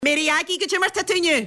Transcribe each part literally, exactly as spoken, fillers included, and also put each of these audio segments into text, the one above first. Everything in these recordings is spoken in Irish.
Mary Aggie go mar tatúne.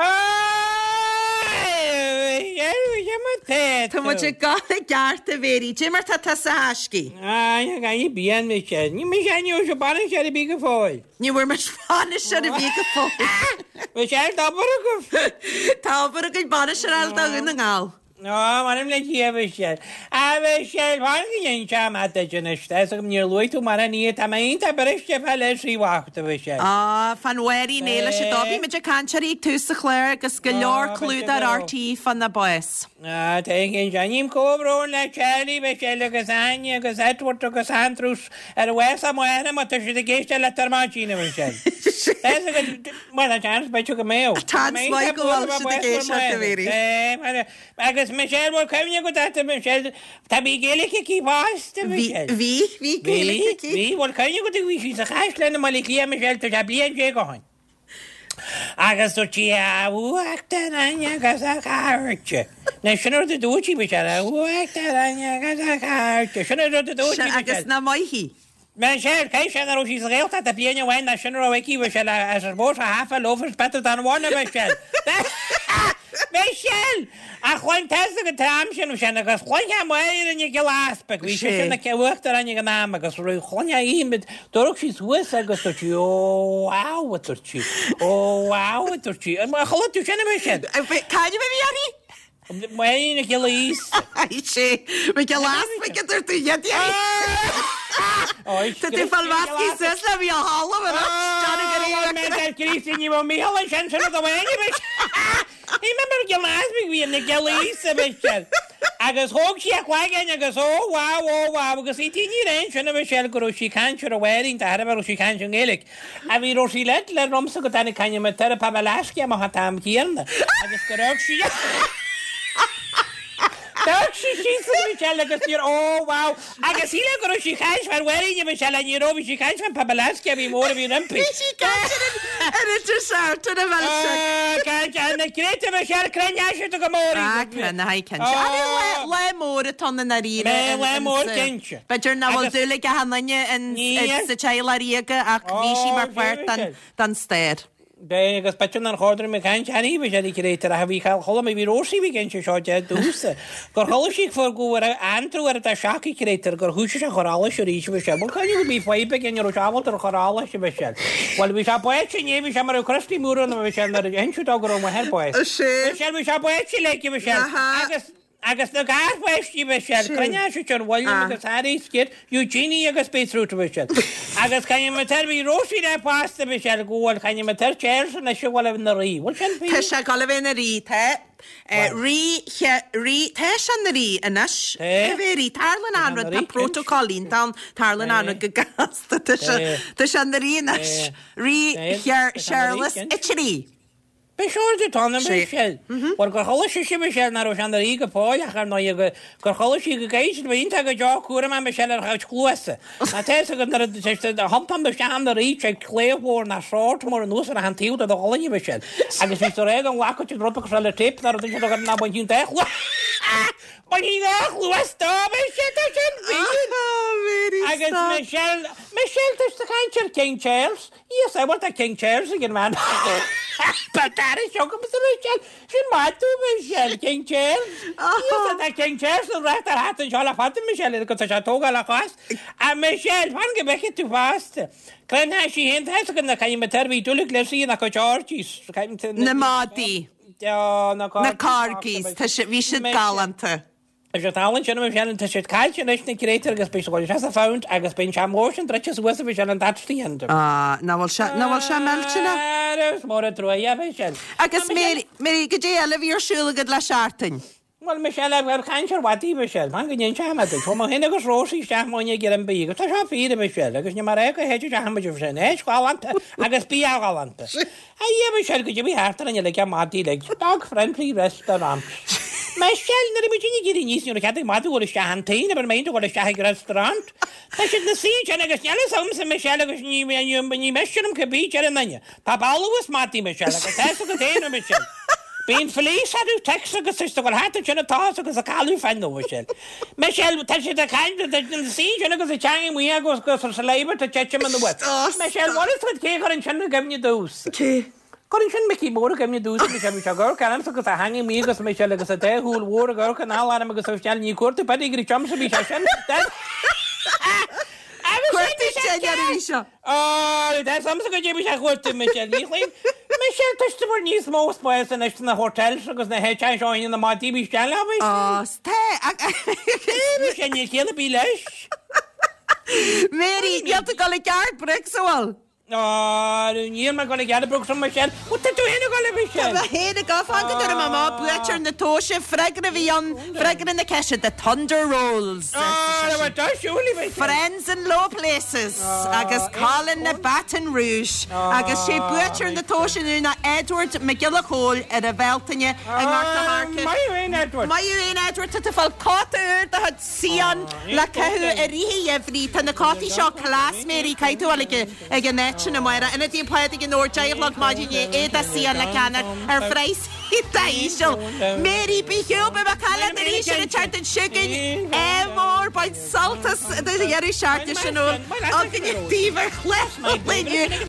Tá mu gala geart a bhéí Jimmar tá tá sa hasci. Á ga í bían me sé. Ní me séú se ban se a bí go fáil. Ní bhfuir mar spáine se a bhí go fáil. Bhí sé dabar go Tábar a go banna se alta in na ngáil. No, manam le tíabh sé. A bheith sé bhain sem a deiste go níor luú mar a ní tá onanta breiste fe le síhachtta bheith sé. Á fanhairí néla se dóhí me de canseí tú sa chléir agus go leor clúd ar R T fan na bois. Á Tá gin seaním cóbrón le Charlie bheith sé agus aine agus Edward agus Andrews ar bhhes a muana má tá si a géiste le tarmátína bheith sé. Well a chance beitte go mé. Tá mai gohil si géiste a bhéí. Agus Michelle bhil cemne go data Michelle tá bí géalacha cí báiste Bhí bhí géalacha cí. Bhí bhil cemne go bhí sí a chais lena má lí Michelle tá blion sé gohain. Agus tú tí a bhuaachta aine agus a cáirte. Na sinnar de dútí Michelle a bhuaachta aine agus a cáirte. Sinnar de dútí agus na maithí. Men sé cé sin ó sí réalta a bliana bhhain na sinnar ó bhhaí bh se as bó a hafa lofar better an bhna Michelle. Michelle! A chuin te go tam sin sin agus chuin mair in geláspa hí sé sinna cehuachtar aine an ná agus roiú chuine íimiid dorach sí thuas agus tí óáhatartí óáhatartí a choú sinna me sin. Caiine bh bhíí? Maína gelís sé me geláspa idir tú iadí. Tá tú falhhaí sus le bhí a hála Críní bh míhall sin sinna do bhaine. Í me mar geláspa bhí na gelísa se. Agus thóg si a chuigein agus óhá óhá agus í tíní réin sinna bh se go sí canseir a bhhaing tar mar sí can géalaigh. A bhí rosí le le romsa go tanna caiine me tar a pa leisci a hat am cíarna agus go raibh si. Tá sí sí se agus tír óhá agus íle go sí chais mar bhhaine me se le níróbhí sí caiis fan pa leisci a bhí mór a bhí rimpi. Idir seirta na bhe naréte me se creneise go mór na haicin le mór a tanna na rí le mór cinse. Beidir na bhil dúla a hanaine in sa teilaríaga ach bhí sí mar bhhair dan stéir. Bé agus peún an chodra me caiin teí be sé réitar a bhí chola mé bhí róí bhí gin se seo de dúsa. Gur cholasí fu gohar antrú ar a seaí réitar gur thuúise a chorála se ríise be se, b chuinú bhí foibe gin ar seáil ar chorála se be se. Bhil bhí se buid sin éhí se mar a crustí múra na bh se ar inú águr ó herbáid. sé sé bhí se buid sí le be se agus agus na gáhhaistí be se crenne se an bhil agus airí céir Eugenie agus Pétrúta be se. Agus caiine me tar bhí róí le pásta be se ggóil caiine me tar téir san na se bhil na rí. Bhil Tá se gal bhé na rí te rí rí te an na rí inis bhéí tarlan anra tá protocólín tá tarlan anra go gasta Tá se an na rí inis rí Charles Itchery. Be seir de tanna sé War gur chola sé me sé nar an í go páil a ná gur cholasí go géisi bhínta go deá cuara me me se ar chaid chlóasa. Na te go hampan be an a rí sé léhór na srát mar an nús a an tíú a choí be se. Agus ví ré an wacha dropa se le tip nar na baún dechla. Ma hí chluastá sé sin agus Michelle is de kaintjar King Charles. Yes, I want a King Charles again, man. But that is so good, Michelle. She might do Michelle King Charles. Yes, that King Charles will write that hat and shall have Michelle because I told her fast. And Michelle, one get back too fast. Can I she hint has a kind of terby to look let's see in a George's Namati. Na carkis, tá sé bhí siad galanta. Is sé tálann sinna bh sean tá sé caiilte leis na réitar agus pe goil se a fáint agus ben se mór an dreite suasa bh sean an datíanta. ná bhil se mena? mór a tro a bheith se. Agus mé go dé eile bhí arsúlagad le seaartain. Well me se le caiintear watí be se, man gin seamata, chum hinna agus róí seaachmáine gur an bí, tá se fíide be se, agus ne mar go héidir haidir sin éis gáanta agus bí ágalanta. A dhé be se go dtí hátar an le mátí le dag friendly restaurant. Me sell na imimení gurí níos nu che matú go se antainine bar méint go se restaurant. Tá si na sí agus neala sam sa me se agus ní ní meisiom go bí ar an nanne. Tá ballgus mátí me se agus te go déana me se. Bín felís aú text agus is go hat sinna tá agus a callú fenó se. Me se te si a caiint na sí agus a teang mu agus go sa leiber a te an wet. Me se bhil cé an sinna gomne dús. Corin sin Mickey mór go mé dús me se gur gan agus a hanging mí agus mé se agus a déhúil hór a gur can ná agus a steal ní cuairta pedi gur chum bí se sin. Á sam go dé se chuirta me se ní mé sé tuiste mar níos mó spáis an na hotel agus na he seáin na mátí bí steil Á sé ní chéla bí leis. Mary, níalta go le ceart brexáil. Níl me gola gead brug som Michelle. Uta tú héna gola Michelle? Tá héna gáfanga ar má má buitir na tóise freigan a bhí an freigan na ceise the Thunder Rolls. Friends in Low Places agus Colin na Baton Rouge agus sé buitir na tóisiú na Edward McGillacole ar a bheltaine an Martha Harkin. Maiú Edward. Maiú Edward tá fáil cáta a had sían le ceú a rihí ehrí tá na cátí seo clás mérí caiú ag an net na mara and it implied in or dialogue margin e da si la canar her phrase itaisho Mary be huber bakala the she charted chicken more by saltus the yeri shartish no of the fever left